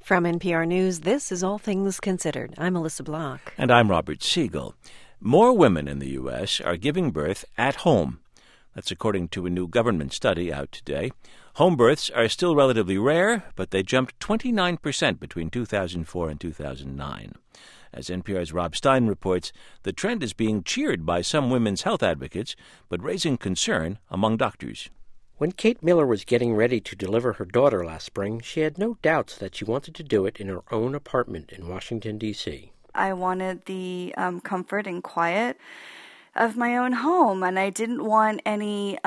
From NPR News, this is All Things Considered. I'm Melissa Block. And I'm Robert Siegel. More women in the U.S. are giving birth at home. That's according to a new government study out today. Home births are still relatively rare, but they jumped 29% between 2004 and 2009. As NPR's Rob Stein reports, the trend is being cheered by some women's health advocates, but raising concern among doctors. When Kate Miller was getting ready to deliver her daughter last spring, she had no doubts that she wanted to do it in her own apartment in Washington, D.C. I wanted the comfort and quiet of my own home, and I didn't want any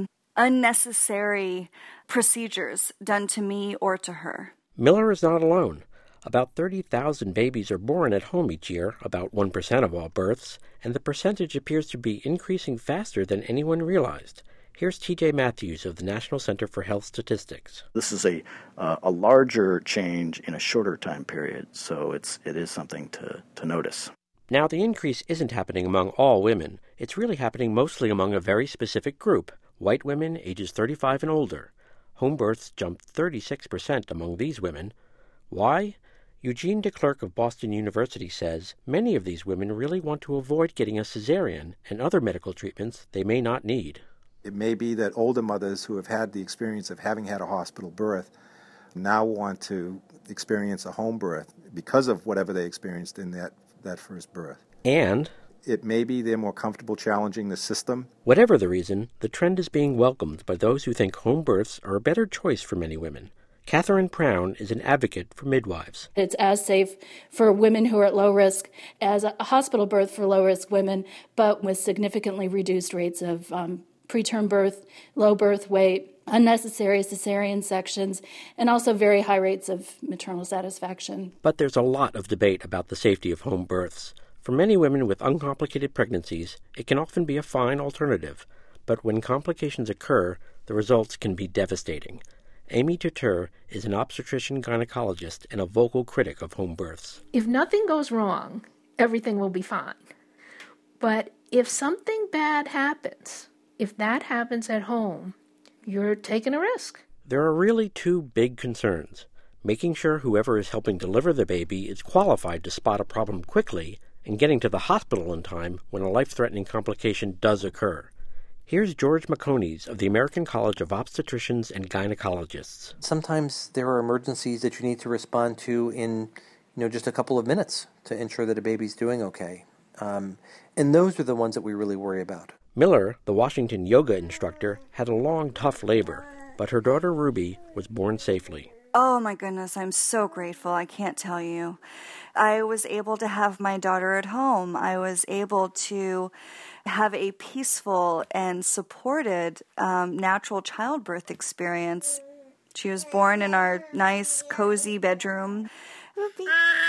unnecessary procedures done to me or to her. Miller is not alone. About 30,000 babies are born at home each year, about 1% of all births, and the percentage appears to be increasing faster than anyone realized. Here's T.J. Matthews of the National Center for Health Statistics. This is a larger change in a shorter time period, so it is something to notice. Now, the increase isn't happening among all women. It's really happening mostly among a very specific group, white women ages 35 and older. Home births jumped 36% among these women. Why? Eugene DeClercq of Boston University says many of these women really want to avoid getting a cesarean and other medical treatments they may not need. It may be that older mothers who have had the experience of having had a hospital birth now want to experience a home birth because of whatever they experienced in that first birth. And it may be they're more comfortable challenging the system. Whatever the reason, the trend is being welcomed by those who think home births are a better choice for many women. Catherine Prown is an advocate for midwives. It's as safe for women who are at low risk as a hospital birth for low-risk women, but with significantly reduced rates of preterm birth, low birth weight, unnecessary cesarean sections, and also very high rates of maternal satisfaction. But there's a lot of debate about the safety of home births. For many women with uncomplicated pregnancies, it can often be a fine alternative. But when complications occur, the results can be devastating. Amy Tutur is an obstetrician-gynecologist and a vocal critic of home births. If nothing goes wrong, everything will be fine. But if something bad happens, if that happens at home, you're taking a risk. There are really two big concerns: making sure whoever is helping deliver the baby is qualified to spot a problem quickly, and getting to the hospital in time when a life-threatening complication does occur. Here's George McConies of the American College of Obstetricians and Gynecologists. Sometimes there are emergencies that you need to respond to in, just a couple of minutes to ensure that a baby's doing okay. And those are the ones that we really worry about. Miller, the Washington yoga instructor, had a long, tough labor, but her daughter Ruby was born safely. Oh my goodness, I'm so grateful. I can't tell you. I was able to have my daughter at home. I was able to have a peaceful and supported natural childbirth experience. She was born in our nice, cozy bedroom. Ruby.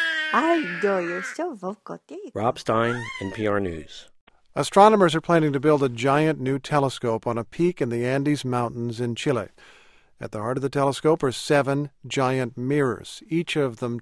I know, you're so vocal. Rob Stein, NPR News. Astronomers are planning to build a giant new telescope on a peak in the Andes Mountains in Chile. At the heart of the telescope are 7 giant mirrors, each of them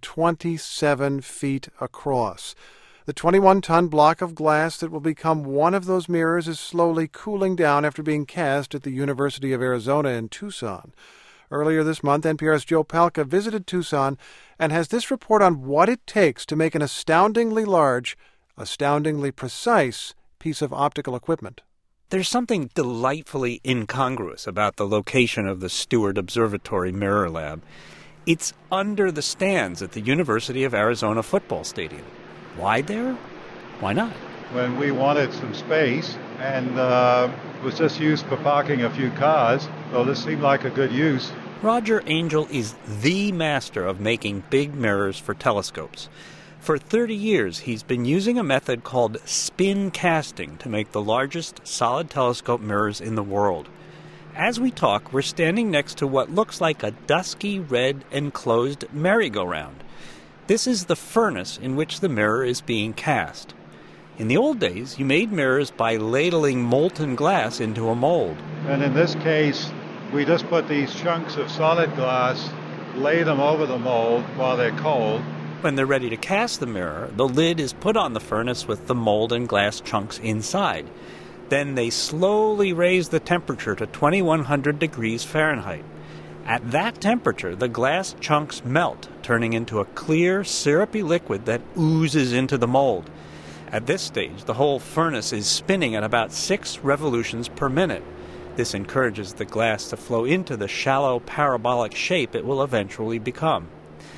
27 feet across. The 21-ton block of glass that will become one of those mirrors is slowly cooling down after being cast at the University of Arizona in Tucson. Earlier this month, NPR's Joe Palca visited Tucson and has this report on what it takes to make an astoundingly large, astoundingly precise piece of optical equipment. There's something delightfully incongruous about the location of the Steward Observatory Mirror Lab. It's under the stands at the University of Arizona football stadium. Why there? Why not? When we wanted some space, and it was just used for parking a few cars, so this seemed like a good use. Roger Angel is the master of making big mirrors for telescopes. For 30 years, he's been using a method called spin casting to make the largest solid telescope mirrors in the world. As we talk, we're standing next to what looks like a dusky red enclosed merry-go-round. This is the furnace in which the mirror is being cast. In the old days, you made mirrors by ladling molten glass into a mold. And in this case, we just put these chunks of solid glass, lay them over the mold while they're cold. When they're ready to cast the mirror, the lid is put on the furnace with the mold and glass chunks inside. Then they slowly raise the temperature to 2100 degrees Fahrenheit. At that temperature, the glass chunks melt, turning into a clear, syrupy liquid that oozes into the mold. At this stage, the whole furnace is spinning at about 6 revolutions per minute. This encourages the glass to flow into the shallow parabolic shape it will eventually become.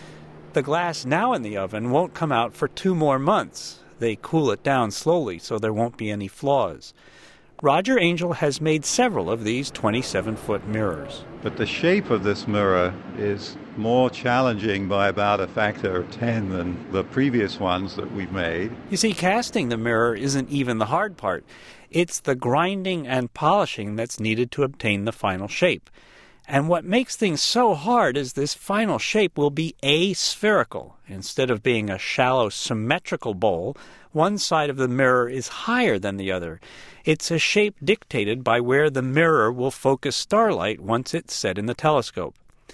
The glass now in the oven won't come out for 2 more months. They cool it down slowly so there won't be any flaws. Roger Angell has made several of these 27-foot mirrors. But the shape of this mirror is more challenging by about a factor of 10 than the previous ones that we've made. You see, casting the mirror isn't even the hard part. It's the grinding and polishing that's needed to obtain the final shape. And what makes things so hard is this final shape will be aspherical. Instead of being a shallow symmetrical bowl, one side of the mirror is higher than the other. It's a shape dictated by where the mirror will focus starlight once it's set in the telescope.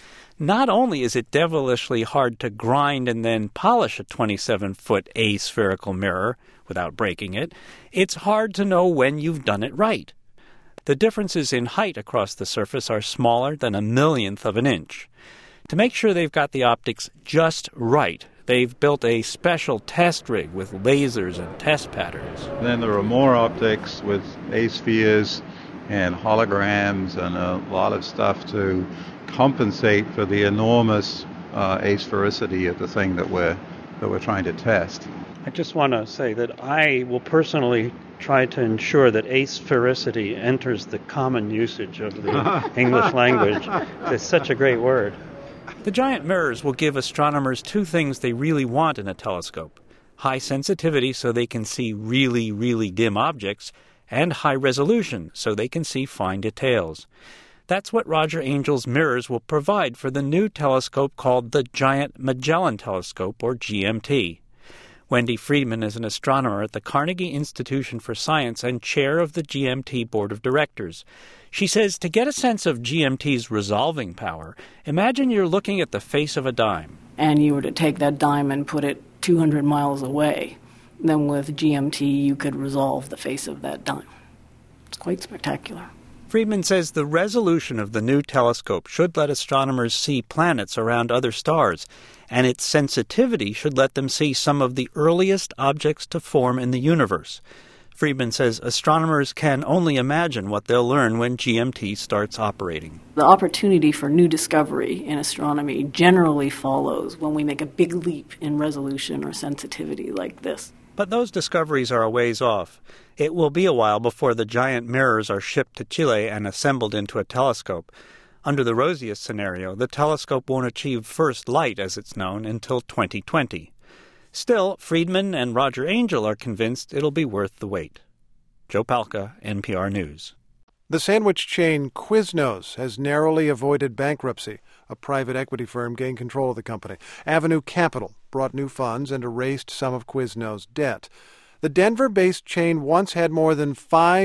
Not only is it devilishly hard to grind and then polish a 27-foot aspherical mirror without breaking it, it's hard to know when you've done it right. The differences in height across the surface are smaller than a millionth of an inch. To make sure they've got the optics just right, they've built a special test rig with lasers and test patterns. Then there are more optics with aspheres and holograms and a lot of stuff to compensate for the enormous asphericity of the thing that we're trying to test. I just want to say that I will personally try to ensure that asphericity enters the common usage of the English language. It's such a great word. The giant mirrors will give astronomers 2 things they really want in a telescope: high sensitivity so they can see really, really dim objects, and high resolution so they can see fine details. That's what Roger Angell's mirrors will provide for the new telescope called the Giant Magellan Telescope, or GMT. Wendy Friedman is an astronomer at the Carnegie Institution for Science and chair of the GMT Board of Directors. She says to get a sense of GMT's resolving power, imagine you're looking at the face of a dime. And you were to take that dime and put it 200 miles away. Then with GMT, you could resolve the face of that dime. It's quite spectacular. Friedman says the resolution of the new telescope should let astronomers see planets around other stars, and its sensitivity should let them see some of the earliest objects to form in the universe. Friedman says astronomers can only imagine what they'll learn when GMT starts operating. The opportunity for new discovery in astronomy generally follows when we make a big leap in resolution or sensitivity like this. But those discoveries are a ways off. It will be a while before the giant mirrors are shipped to Chile and assembled into a telescope. Under the rosiest scenario, the telescope won't achieve first light, as it's known, until 2020. Still, Friedman and Roger Angell are convinced it'll be worth the wait. Joe Palca, NPR News. The sandwich chain Quiznos has narrowly avoided bankruptcy. A private equity firm gained control of the company. Avenue Capital brought new funds and erased some of Quiznos' debt. The Denver-based chain once had more than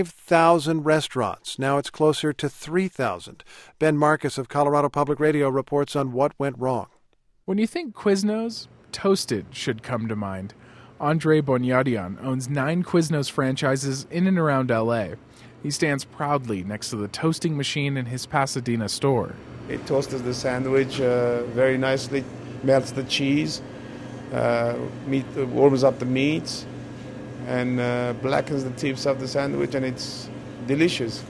5,000 restaurants. Now it's closer to 3,000. Ben Marcus of Colorado Public Radio reports on what went wrong. When you think Quiznos, Toasted should come to mind. Andre Bonyadian owns 9 Quiznos franchises in and around L.A. He stands proudly next to the toasting machine in his Pasadena store. It toasts the sandwich very nicely, melts the cheese, warms up the meats, and blackens the tips of the sandwich, and it's delicious.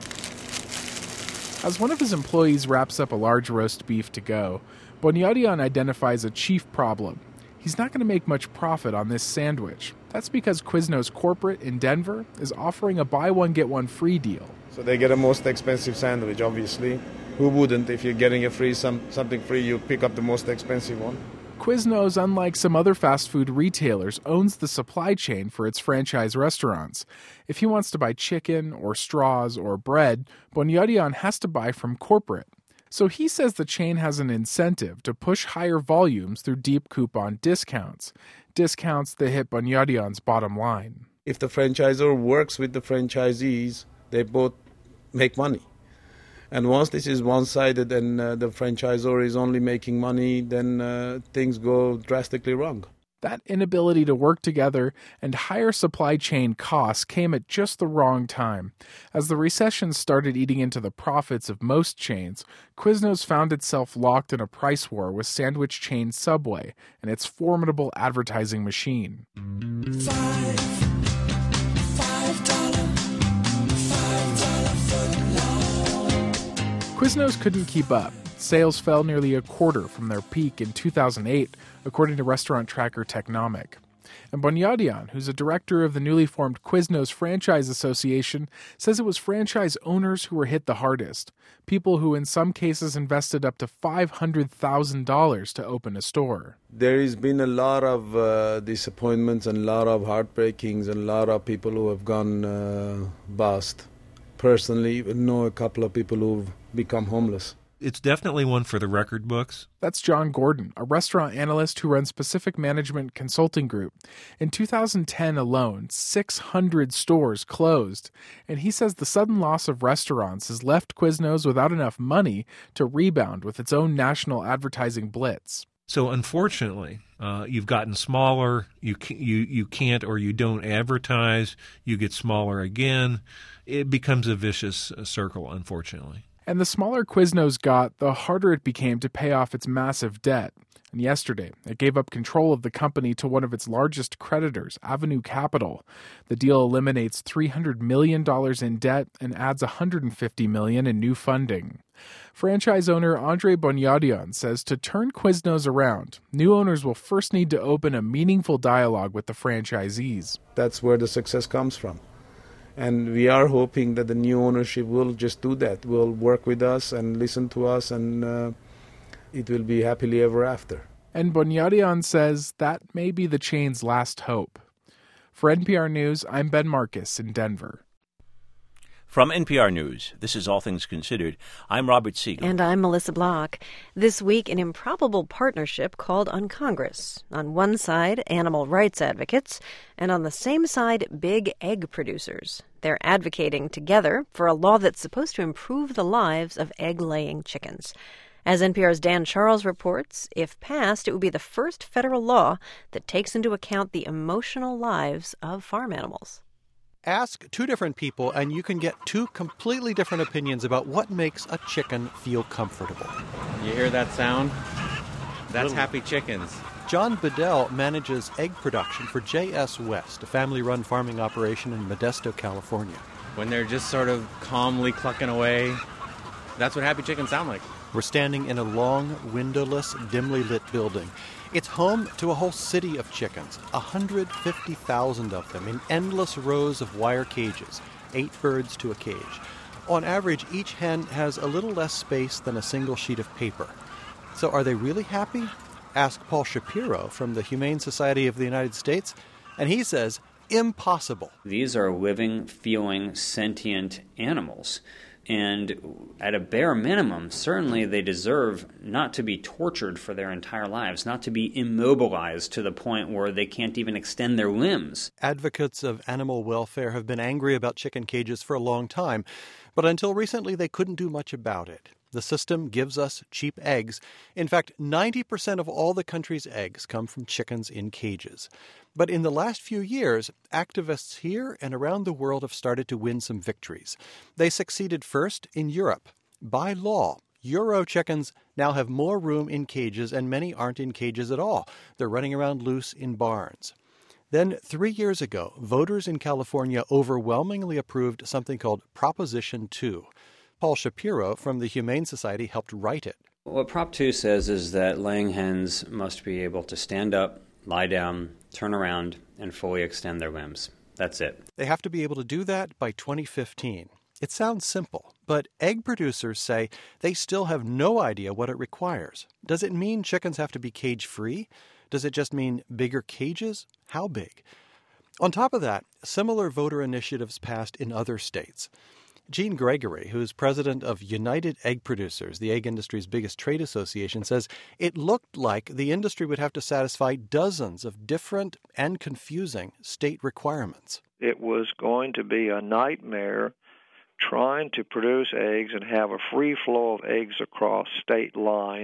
As one of his employees wraps up a large roast beef to go, Bonyadian identifies a chief problem. He's not going to make much profit on this sandwich. That's because Quiznos corporate in Denver is offering a buy one, get one free deal. So they get a most expensive sandwich, obviously. Who wouldn't? If you're getting a free something free, you pick up the most expensive one. Quiznos, unlike some other fast food retailers, owns the supply chain for its franchise restaurants. If he wants to buy chicken or straws or bread, Bonyadian has to buy from corporate. So he says the chain has an incentive to push higher volumes through deep coupon discounts. Discounts that hit Bonyadian's bottom line. If the franchisor works with the franchisees, they both make money. And once this is one-sided and the franchisor is only making money, then things go drastically wrong. That inability to work together and higher supply chain costs came at just the wrong time. As the recession started eating into the profits of most chains, Quiznos found itself locked in a price war with sandwich chain Subway and its formidable advertising machine. Quiznos couldn't keep up. Sales fell nearly a quarter from their peak in 2008, according to restaurant tracker Technomic. And Bonyadian, who's a director of the newly formed Quiznos Franchise Association, says it was franchise owners who were hit the hardest, people who in some cases invested up to $500,000 to open a store. There has been a lot of disappointments and a lot of heartbreakings and a lot of people who have gone bust. Personally, I know a couple of people who've become homeless. It's definitely one for the record books. That's John Gordon, a restaurant analyst who runs Pacific Management Consulting Group. In 2010 alone, 600 stores closed, and he says the sudden loss of restaurants has left Quiznos without enough money to rebound with its own national advertising blitz. So unfortunately, you've gotten smaller, you can't or you don't advertise, you get smaller again. It becomes a vicious circle, unfortunately. And the smaller Quiznos got, the harder it became to pay off its massive debt. And yesterday, it gave up control of the company to one of its largest creditors, Avenue Capital. The deal eliminates $300 million in debt and adds $150 million in new funding. Franchise owner Andre Bonyadian says to turn Quiznos around, new owners will first need to open a meaningful dialogue with the franchisees. That's where the success comes from. And we are hoping that the new ownership will just do that, will work with us and listen to us, and it will be happily ever after. And Bonyadian says that may be the chain's last hope. For NPR News, I'm Ben Marcus in Denver. From NPR News, this is All Things Considered. I'm Robert Siegel. And I'm Melissa Block. This week, an improbable partnership called on Congress. On one side, animal rights advocates, and on the same side, big egg producers. They're advocating together for a law that's supposed to improve the lives of egg-laying chickens. As NPR's Dan Charles reports, if passed, it would be the first federal law that takes into account the emotional lives of farm animals. Ask two different people, and you can get two completely different opinions about what makes a chicken feel comfortable. You hear that sound? That's happy chickens. John Bedell manages egg production for J.S. West, a family-run farming operation in Modesto, California. When they're just sort of calmly clucking away, that's what happy chickens sound like. We're standing in a long, windowless, dimly lit building. It's home to a whole city of chickens, 150,000 of them in endless rows of wire cages, 8 birds to a cage. On average, each hen has a little less space than a single sheet of paper. So are they really happy? Ask Paul Shapiro from the Humane Society of the United States, and he says, impossible. These are living, feeling, sentient animals. And at a bare minimum, certainly they deserve not to be tortured for their entire lives, not to be immobilized to the point where they can't even extend their limbs. Advocates of animal welfare have been angry about chicken cages for a long time, but until recently they couldn't do much about it. The system gives us cheap eggs. In fact, 90% of all the country's eggs come from chickens in cages. But in the last few years, activists here and around the world have started to win some victories. They succeeded first in Europe. By law, Euro chickens now have more room in cages, and many aren't in cages at all. They're running around loose in barns. Then, 3 years ago, voters in California overwhelmingly approved something called Proposition 2. Paul Shapiro from the Humane Society helped write it. What Prop 2 says is that laying hens must be able to stand up, lie down, turn around, and fully extend their limbs. That's it. They have to be able to do that by 2015. It sounds simple, but egg producers say they still have no idea what it requires. Does it mean chickens have to be cage-free? Does it just mean bigger cages? How big? On top of that, similar voter initiatives passed in other states. Gene Gregory, who's president of United Egg Producers, the egg industry's biggest trade association, says it looked like the industry would have to satisfy dozens of different and confusing state requirements. It was going to be a nightmare trying to produce eggs and have a free flow of eggs across state lines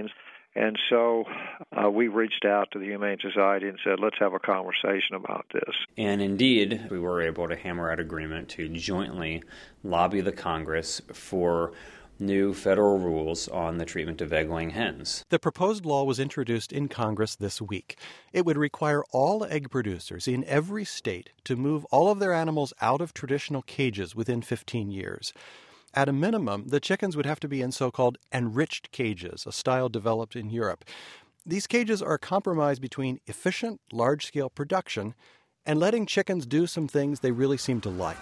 And so we reached out to the Humane Society and said, let's have a conversation about this. And indeed, we were able to hammer out agreement to jointly lobby the Congress for new federal rules on the treatment of egg-laying hens. The proposed law was introduced in Congress this week. It would require all egg producers in every state to move all of their animals out of traditional cages within 15 years. At a minimum, the chickens would have to be in so-called enriched cages, a style developed in Europe. These cages are a compromise between efficient, large-scale production and letting chickens do some things they really seem to like.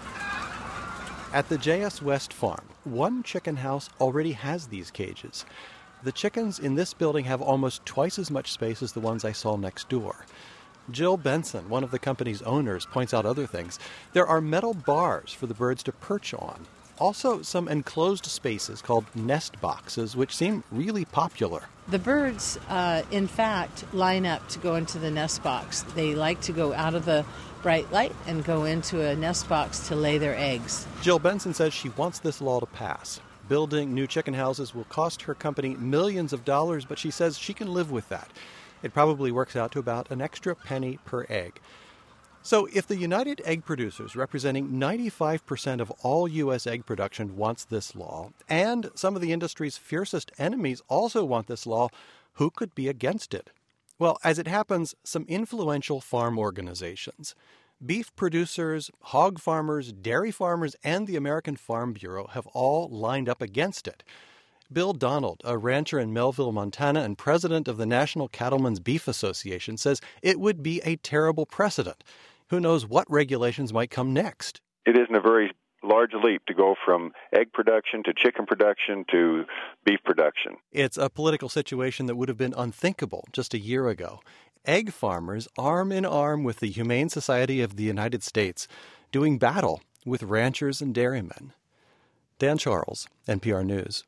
At the J.S. West farm, one chicken house already has these cages. The chickens in this building have almost twice as much space as the ones I saw next door. Jill Benson, one of the company's owners, points out other things. There are metal bars for the birds to perch on. Also, some enclosed spaces called nest boxes, which seem really popular. The birds, in fact, line up to go into the nest box. They like to go out of the bright light and go into a nest box to lay their eggs. Jill Benson says she wants this law to pass. Building new chicken houses will cost her company millions of dollars, but she says she can live with that. It probably works out to about an extra penny per egg. So if the United Egg Producers, representing 95% of all U.S. egg production, wants this law, and some of the industry's fiercest enemies also want this law, who could be against it? Well, as it happens, some influential farm organizations. Beef producers, hog farmers, dairy farmers, and the American Farm Bureau have all lined up against it. Bill Donald, a rancher in Melville, Montana, and president of the National Cattlemen's Beef Association, says it would be a terrible precedent. Who knows what regulations might come next? It isn't a very large leap to go from egg production to chicken production to beef production. It's a political situation that would have been unthinkable just a year ago. Egg farmers, arm in arm with the Humane Society of the United States, doing battle with ranchers and dairymen. Dan Charles, NPR News.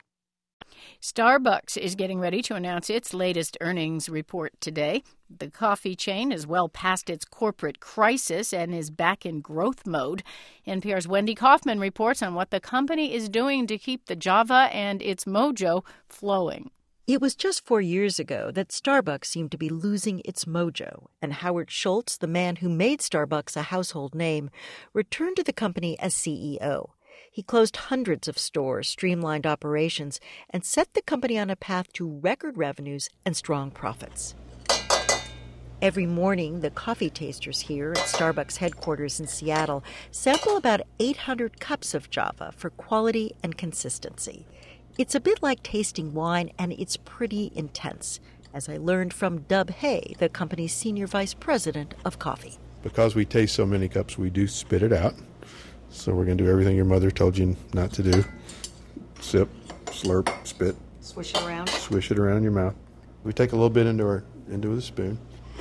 Starbucks is getting ready to announce its latest earnings report today. The coffee chain is well past its corporate crisis and is back in growth mode. NPR's Wendy Kaufman reports on what the company is doing to keep the Java and its mojo flowing. It was just 4 years ago that Starbucks seemed to be losing its mojo, and Howard Schultz, the man who made Starbucks a household name, returned to the company as CEO. He closed hundreds of stores, streamlined operations, and set the company on a path to record revenues and strong profits. Every morning, the coffee tasters here at Starbucks headquarters in Seattle sample about 800 cups of Java for quality and consistency. It's a bit like tasting wine, and it's pretty intense, as I learned from Dub Hay, the company's senior vice president of coffee. Because we taste so many cups, we do spit it out. So we're going to do everything your mother told you not to do. Sip, slurp, spit. Swish it around. Swish it around in your mouth. We take a little bit into the spoon.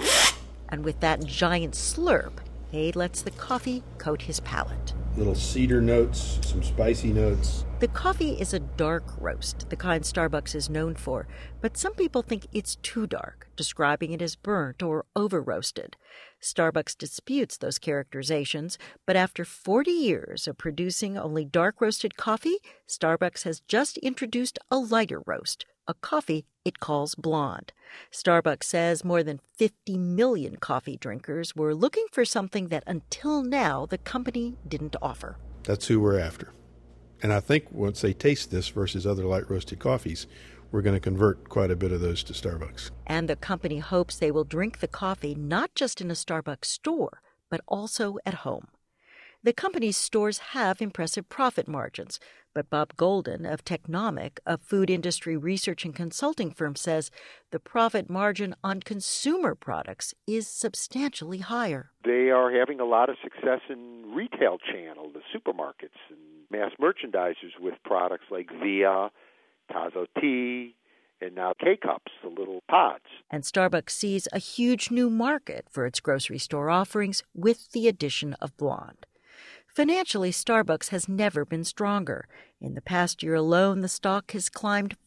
And with that giant slurp, Hay lets the coffee coat his palate. Little cedar notes, some spicy notes. The coffee is a dark roast, the kind Starbucks is known for, but some people think it's too dark, describing it as burnt or over-roasted. Starbucks disputes those characterizations, but after 40 years of producing only dark-roasted coffee, Starbucks has just introduced a lighter roast, a coffee it calls blonde. Starbucks says more than 50 million coffee drinkers were looking for something that until now the company didn't offer. That's who we're after. And I think once they taste this versus other light roasted coffees, we're going to convert quite a bit of those to Starbucks. And the company hopes they will drink the coffee not just in a Starbucks store, but also at home. The company's stores have impressive profit margins, but Bob Golden of Technomic, a food industry research and consulting firm, says the profit margin on consumer products is substantially higher. They are having a lot of success in retail channel, the supermarkets and mass merchandisers with products like Via, Tazo Tea, and now K-Cups, the little pods. And Starbucks sees a huge new market for its grocery store offerings with the addition of Blonde. Financially, Starbucks has never been stronger. In the past year alone, the stock has climbed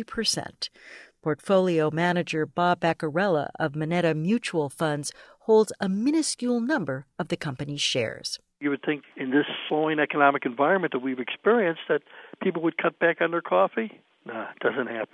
40%. Portfolio manager Bob Baccarella of Moneta Mutual Funds holds a minuscule number of the company's shares. You would think in this slowing economic environment that we've experienced that people would cut back on their coffee. No, it doesn't happen.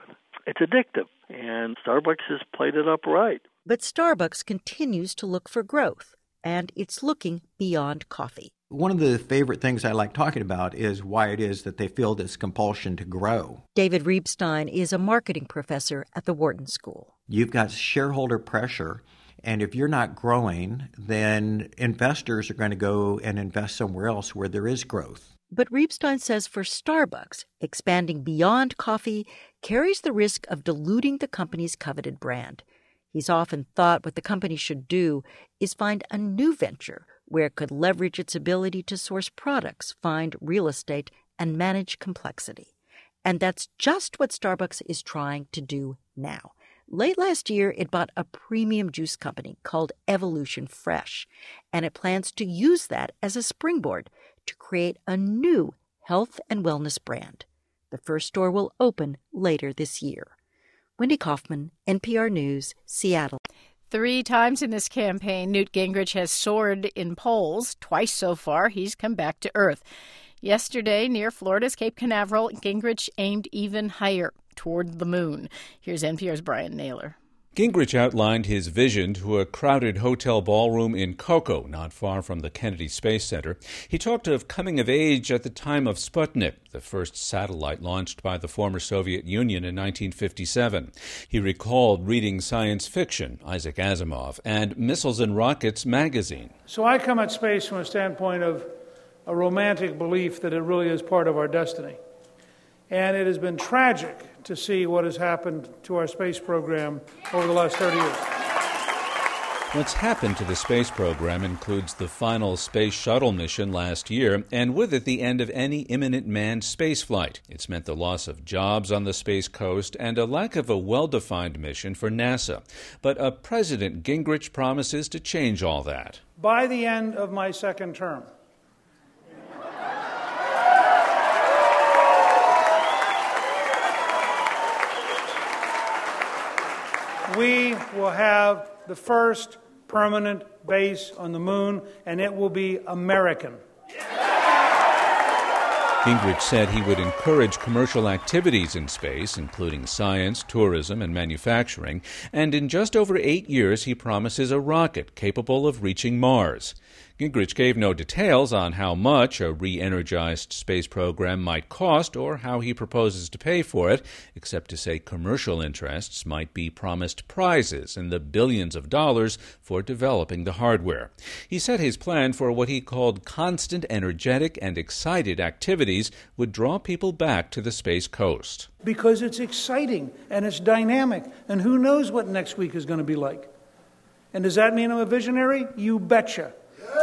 It's addictive, and Starbucks has played it up right. But Starbucks continues to look for growth, and it's looking beyond coffee. One of the favorite things I like talking about is why it is that they feel this compulsion to grow. David Reibstein is a marketing professor at the Wharton School. You've got shareholder pressure, and if you're not growing, then investors are going to go and invest somewhere else where there is growth. But Reibstein says for Starbucks, expanding beyond coffee carries the risk of diluting the company's coveted brand. He's often thought what the company should do is find a new venture where it could leverage its ability to source products, find real estate, and manage complexity. And that's just what Starbucks is trying to do now. Late last year, it bought a premium juice company called Evolution Fresh, and it plans to use that as a springboard to create a new health and wellness brand. The first store will open later this year. Wendy Kaufman, NPR News, Seattle. 3 times in this campaign, Newt Gingrich has soared in polls. Twice so far, he's come back to earth. Yesterday, near Florida's Cape Canaveral, Gingrich aimed even higher, toward the moon. Here's NPR's Brian Naylor. Gingrich outlined his vision to a crowded hotel ballroom in Cocoa, not far from the Kennedy Space Center. He talked of coming of age at the time of Sputnik, the first satellite launched by the former Soviet Union in 1957. He recalled reading science fiction, Isaac Asimov, and Missiles and Rockets magazine. So I come at space from a standpoint of a romantic belief that it really is part of our destiny. And it has been tragic to see what has happened to our space program over the last 30 years. What's happened to the space program includes the final space shuttle mission last year, and with it the end of any imminent manned spaceflight. It's meant the loss of jobs on the Space Coast and a lack of a well-defined mission for NASA. But President Gingrich promises to change all that. By the end of my second term, we will have the first permanent base on the moon, and it will be American. Gingrich said he would encourage commercial activities in space, including science, tourism, and manufacturing, and in just over 8 years he promises a rocket capable of reaching Mars. Gingrich gave no details on how much a re-energized space program might cost or how he proposes to pay for it, except to say commercial interests might be promised prizes in the billions of dollars for developing the hardware. He said his plan for what he called constant, energetic, and excited activities would draw people back to the Space Coast. Because it's exciting and it's dynamic, and who knows what next week is going to be like. And does that mean I'm a visionary? You betcha.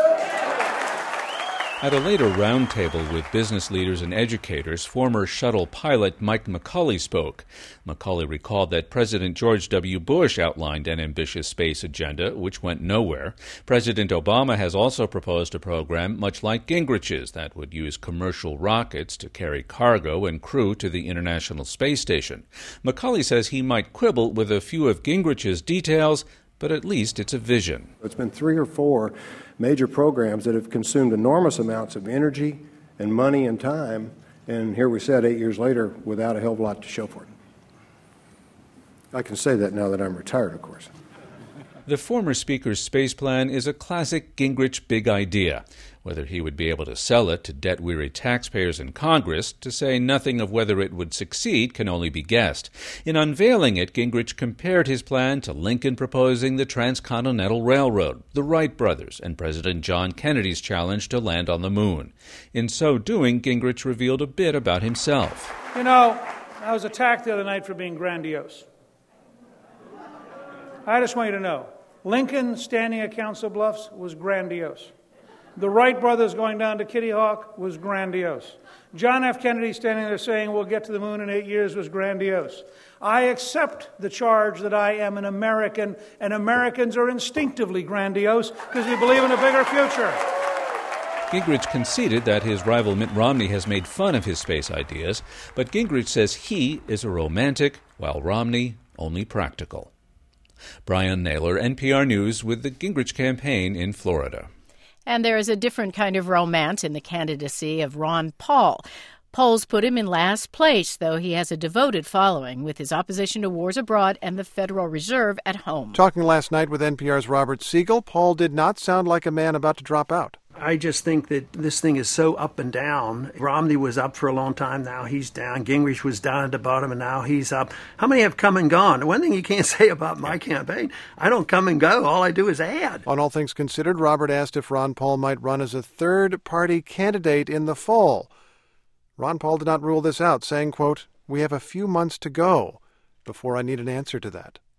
At a later roundtable with business leaders and educators, former shuttle pilot Mike McCulley spoke. McCulley recalled that President George W. Bush outlined an ambitious space agenda, which went nowhere. President Obama has also proposed a program much like Gingrich's that would use commercial rockets to carry cargo and crew to the International Space Station. McCulley says he might quibble with a few of Gingrich's details, but at least it's a vision. It's been 3 or 4 major programs that have consumed enormous amounts of energy and money and time, and here we sit 8 years later without a hell of a lot to show for it. I can say that now that I'm retired, of course. The former speaker's space plan is a classic Gingrich big idea. Whether he would be able to sell it to debt-weary taxpayers in Congress, to say nothing of whether it would succeed, can only be guessed. In unveiling it, Gingrich compared his plan to Lincoln proposing the Transcontinental Railroad, the Wright brothers, and President John Kennedy's challenge to land on the moon. In so doing, Gingrich revealed a bit about himself. You know, I was attacked the other night for being grandiose. I just want you to know, Lincoln standing at Council Bluffs was grandiose. The Wright brothers going down to Kitty Hawk was grandiose. John F. Kennedy standing there saying we'll get to the moon in 8 years was grandiose. I accept the charge that I am an American, and Americans are instinctively grandiose because we believe in a bigger future. Gingrich conceded that his rival Mitt Romney has made fun of his space ideas, but Gingrich says he is a romantic, while Romney only practical. Brian Naylor, NPR News, with the Gingrich campaign in Florida. And there is a different kind of romance in the candidacy of Ron Paul. Polls put him in last place, though he has a devoted following with his opposition to wars abroad and the Federal Reserve at home. Talking last night with NPR's Robert Siegel, Paul did not sound like a man about to drop out. I just think that this thing is so up and down. Romney was up for a long time, now he's down. Gingrich was down at the bottom, and now he's up. How many have come and gone? One thing you can't say about my campaign, I don't come and go. All I do is add. On All Things Considered, Robert asked if Ron Paul might run as a third-party candidate in the fall. Ron Paul did not rule this out, saying, quote, "We have a few months to go before I need an answer to that."